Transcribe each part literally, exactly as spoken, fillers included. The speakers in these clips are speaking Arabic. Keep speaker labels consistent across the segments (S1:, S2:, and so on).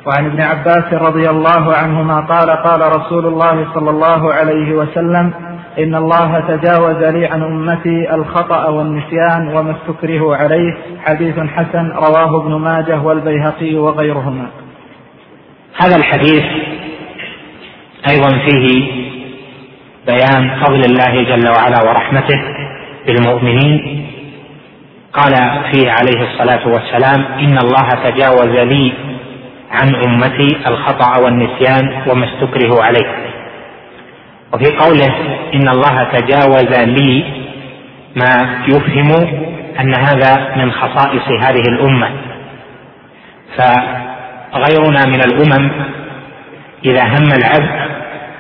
S1: وعن ابن عباس رضي الله عنهما قال قال رسول الله صلى الله عليه وسلم: إن الله تجاوز لي عن أمتي الخطأ والنسيان وما استكرهوا عليه. حديث حسن رواه ابن ماجه والبيهقي وغيرهما.
S2: هذا الحديث أيضا فيه بيان فضل الله جل وعلا ورحمته بالمؤمنين. قال فيه عليه الصلاة والسلام: إن الله تجاوز لي عن أمتي الخطأ والنسيان وما استكرهوا عليه. وفي قوله إن الله تجاوز لي ما يفهم أن هذا من خصائص هذه الأمة، فغيرنا من الأمم إذا هم العبد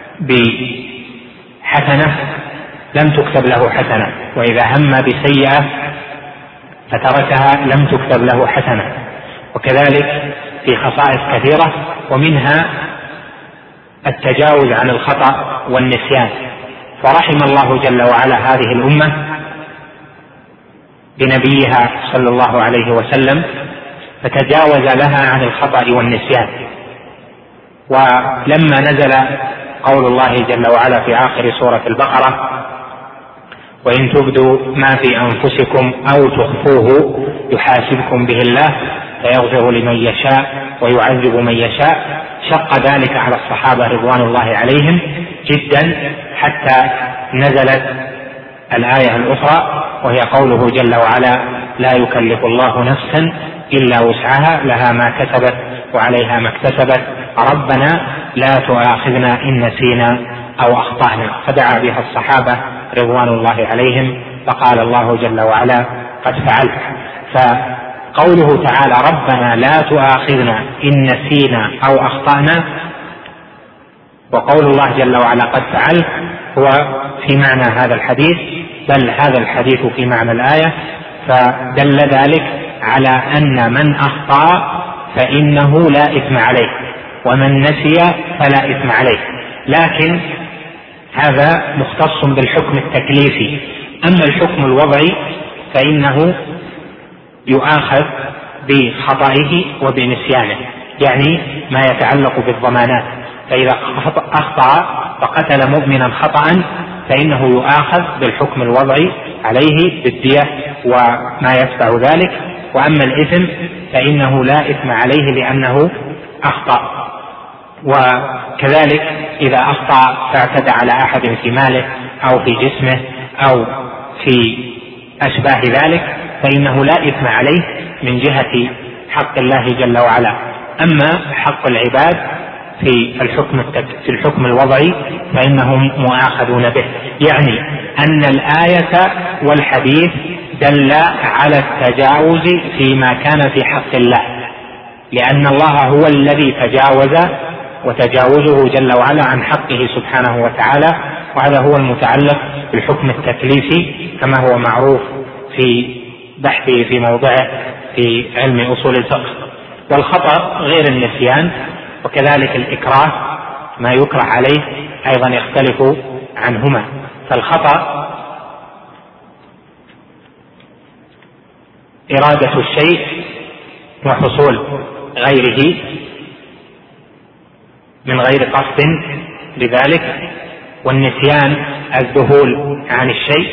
S2: بحسنة لم تكتب له حسنة، وإذا هم بسيئة فتركها لم تكتب له حسنة. وكذلك في خصائص كثيرة، ومنها التجاوز عن الخطأ والنسيان. فرحم الله جل وعلا هذه الأمة بنبيها صلى الله عليه وسلم فتجاوز لها عن الخطأ والنسيان. ولما نزل قول الله جل وعلا في آخر سورة البقرة: وإن تبدوا ما في أنفسكم أو تخفوه يحاسبكم به الله فيغفر لمن يشاء ويعذب من يشاء، شق ذلك على الصحابة رضوان الله عليهم جدا، حتى نزلت الآية الأخرى وهي قوله جل وعلا: لا يكلف الله نفسا إلا وسعها لها ما كسبت وعليها ما اكتسبت ربنا لا تؤاخذنا إن نسينا أو أخطأنا. فدعا بها الصحابة رضوان الله عليهم، فقال الله جل وعلا: قد فعلت. فقوله تعالى: ربنا لا تؤاخذنا إن نسينا أو أخطأنا، وقول الله جل وعلا قد فعلت، هو في معنى هذا الحديث، بل هذا الحديث في معنى الآية. فدل ذلك على أن من أخطأ فإنه لا إثم عليه، ومن نسي فلا إثم عليه. لكن هذا مختص بالحكم التكليفي. أما الحكم الوضعي فإنه يؤاخذ بخطئه وبنسيانه، يعني ما يتعلق بالضمانات. فإذا أخطأ فقتل مؤمنا خطأ فإنه يؤاخذ بالحكم الوضعي عليه بالدية وما يتبع ذلك. وأما الإثم فإنه لا إثم عليه لأنه أخطأ. وكذلك إذا أخطأ فاعتدى على أحد في ماله أو في جسمه أو في أشباه ذلك فإنه لا إثم عليه من جهة حق الله جل وعلا. أما حق العباد في الحكم في الحكم الوضعي فإنهم مؤاخذون به. يعني أن الآية والحديث دل على التجاوز فيما كان في حق الله، لأن الله هو الذي تجاوز، وتجاوزه جل وعلا عن حقه سبحانه وتعالى. وهذا هو المتعلق بالحكم التكليفي كما هو معروف في بحثه في موضعه في علم أصول الفقه. والخطأ غير النسيان، وكذلك الإكراه ما يكره عليه أيضا يختلف عنهما. فالخطأ إرادة الشيء وحصول غيره من غير قصد لذلك، والنسيان الذهول عن الشيء،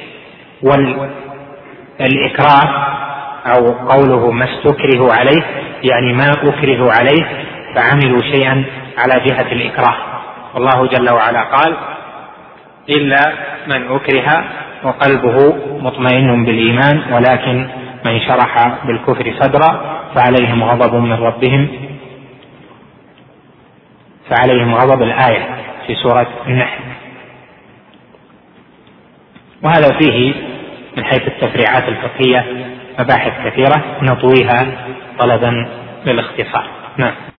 S2: والإكراه أو قوله ما استكره عليه يعني ما أكره عليه فعملوا شيئا على جهة الإكراه. والله جل وعلا قال: إلا من أكره وقلبه مطمئن بالإيمان ولكن من شرح بالكفر صدرا فعليهم غضب من ربهم فعليهم غضب الآية في سورة النحل. وهذا فيه من حيث التفريعات الفقهية مباحث كثيرة نطويها طلبا للاختصار. نعم.